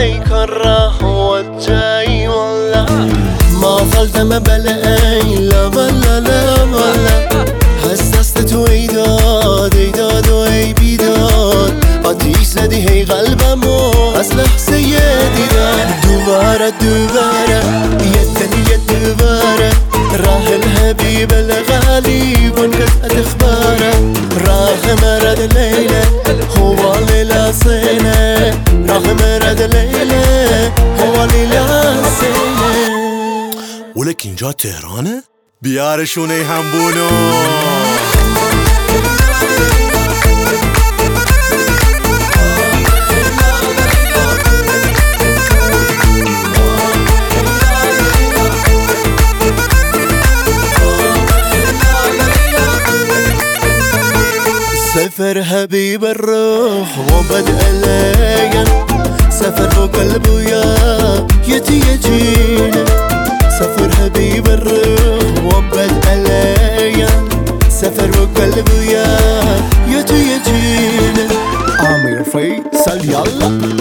كره وجهي والله ما فلتم بلعي لا ولا لا ولا حسست تو ایداد ایداد و ای بیداد آتیش زدی هی قلبمو از لحظه دیدن دوباره دوباره یه دوباره راه الحبيب الغالي وانقطعت اخباره راه مرد ليلى هو ليلى صينه راه مرد ليلى هو ليلى صينه ولك اینجا تهرانه؟ بیارشونه همبونو سفر حبيب الروح وبدء الليل سفر وقلبه يا تيجينا سفر حبيب الروح وبدء الليل سفر وقلبه يا تيجينا عامر فيصل يلا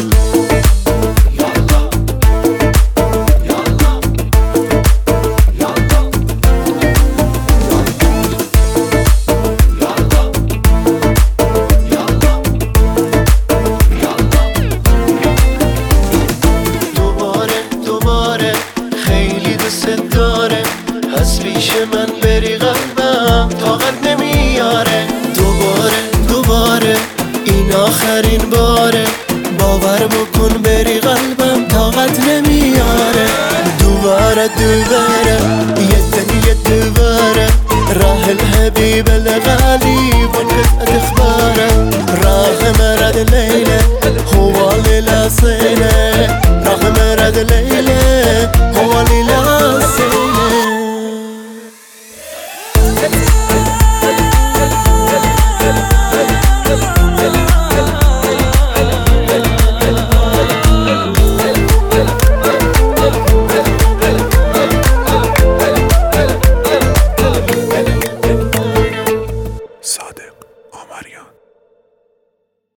از پیش من بری قلبم طاقت نمیاره دوباره این آخرین باره باور بکن بری قلبم طاقت نمیاره دوباره یه دوباره راه الحبیب الغالی